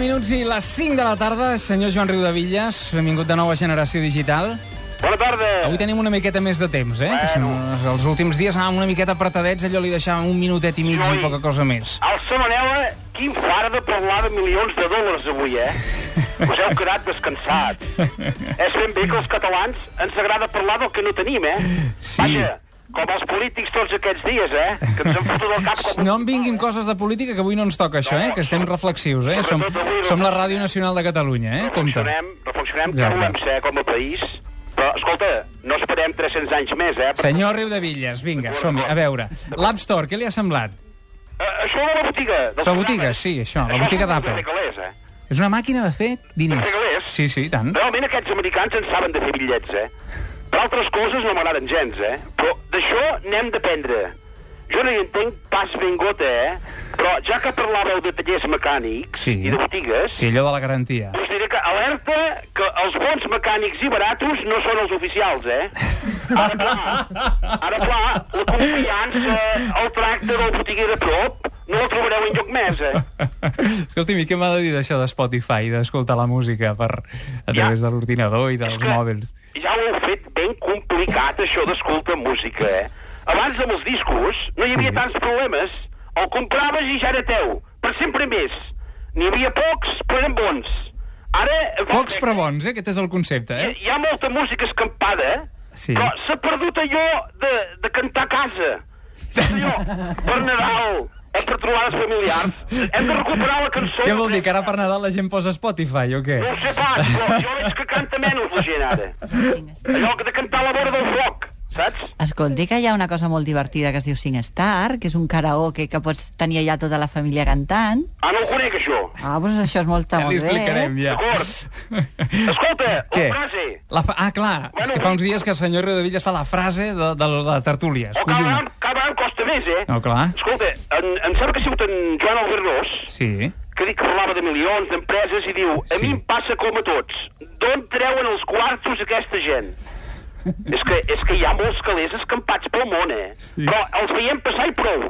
minuts i les 5 de la tarda. Senyor Joan Riudevillas, benvingut de nou a Generació Digital. Bona tarda. Avui tenim una miqueta més de temps, eh? Bueno. Que els últims dies anàvem una miqueta apretadets, allò li deixàvem un minutet i mig i poca cosa més. El Samanela, quin far de parlar de milions de dòlars avui, eh? Us heu quedat descansat. És ben bé que els catalans ens agrada parlar del que no tenim, eh? Sí. Vaja, com els polítics tots aquests dies, eh? Que ens han fotut el cap com... No en vinguin coses de política, que avui no ens toca això, eh? Que estem reflexius, eh? Som la Ràdio Nacional de Catalunya, eh? Compte. Reflexionem que volem ser com a país. Però, escolta, no esperem 300 anys més, eh? Senyor Riudevillas, vinga, som-hi. A veure, l'App Store, què li ha semblat? Això de la botiga. La botiga, sí, això, la botiga d'Apple. És una màquina de fer diners. De fer calés? Sí, sí, tant. Realment aquests americans en saben de fer bitllets, eh? Per altres coses no m'agraden gens, eh? Però d'això n'hem d'aprendre. Jo no hi entenc pas ben gota, eh? Però ja que parlàveu de tallers mecànics i de botigues... Sí, allò de la garantia. Us diré que alerta que els bons mecànics i baratos no són els oficials, eh? Ara clar, la confiança, el tracte del botiguer de prop, no el trobareu enlloc més, eh? Escolti'm, i què m'ha de dir d'això de Spotify, d'escoltar la música a través de l'ordinador i dels mòbils? Ja ho heu fet ben complicat, això d'escoltar música, eh? Abans amb els discos no hi havia tants problemes. El compraves i ja era teu. Per sempre més. N'hi havia pocs, però eren bons. Ara... Pocs però bons, eh? Aquest és el concepte, eh? Hi ha molta música escampada, però s'ha perdut allò de cantar a casa. Allò, per Nadal, per trobades familiars. Hem de recuperar la cançó... Què vol dir, que ara per Nadal la gent posa Spotify, o què? No ho sé pas, però jo veig que canta menys la gent ara. Allò de cantar a la vora del foc. Saps? Escolti, que hi ha una cosa molt divertida que es diu SingStar, que és un karaoke que pots tenir allà tota la família cantant. Ah, no ho conec, això. Ah, doncs això és molt bé. Ja li explicarem, ja. D'acord. Escolta, què? la frase. Clar, és que fa uns dies que el senyor Riudevillas fa la frase de la tertúlia. Cada any costa més, eh? No, clar. Escolta, em sembla que ha sigut en Joan Albert sí. Que dic que parlava de milions, d'empreses, i diu, a mi em passa com a tots. D'on treuen els quartos aquesta gent? És que hi ha molts calés escampats pel món, eh? Sí. Però els veiem passar i prou.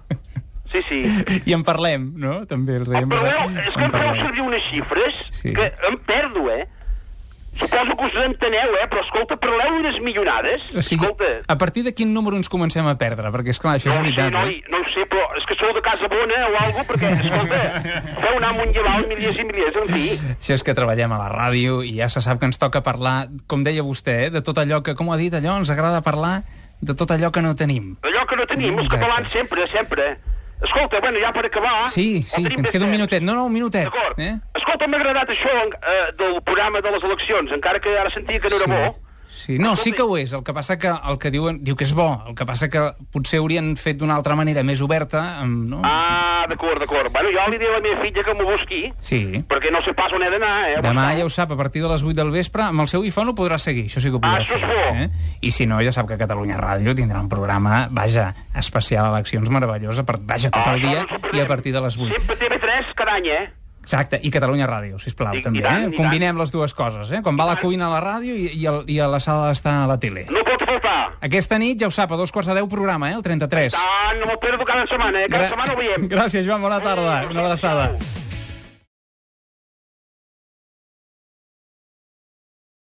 Sí, sí. I en parlem, no? També els veiem passar. És que em feu servir unes xifres que em perdo, eh? Suposo que us enteneu, eh? Però, escolta, parleu d'unes millonades. O sigui, a partir de quin número ens comencem a perdre? Perquè, esclar, això és veritat, no ho sé, però és que sou de casa bona o alguna cosa, perquè, escolta, feu anar amunt i avall miliers i miliers, en fi. Això és que treballem a la ràdio i ja se sap que ens toca parlar, com deia vostè, de tot allò que, com ha dit allò, ens agrada parlar de tot allò que no tenim. Allò que no tenim, els catalans sempre, sempre. Escolta, bueno, ja per acabar... Sí, que ens queda un minutet. No, un minutet. D'acord. Escolta, m'ha agradat això del programa de les eleccions, encara que ara sentia que no era bo. Sí, no, sí que ho és. El que passa que el que diu que és bo. El que passa que potser haurien fet d'una altra manera més oberta, no? Ah, d'acord. Bueno, jo li diré a la meva filla que m'ho busqui, perquè no sé pas on he d'anar, eh? Demà ja ho sap, a partir de les 8 del vespre, amb el seu iPhone ho podrà seguir, això sí que ho podrà fer. Això és bo. I si no, ja sap que Catalunya Ràdio tindrà un programa, vaja, especial eleccions meravellosa, vaja, tot el dia i a partir de les 8. Sempre TV3 cada any, eh? Exacte, i Catalunya Ràdio, sisplau, també, eh? Combinem les dues coses, eh? Quan va a la cuina a la ràdio i a la sala d'estar a la tele. No pot faltar. Aquesta nit, ja ho sap, a 2:45 programa, eh? El 33. No m'ho perdo cada setmana, eh? Cada setmana ho veiem. Gràcies, Joan, bona tarda. Una abraçada.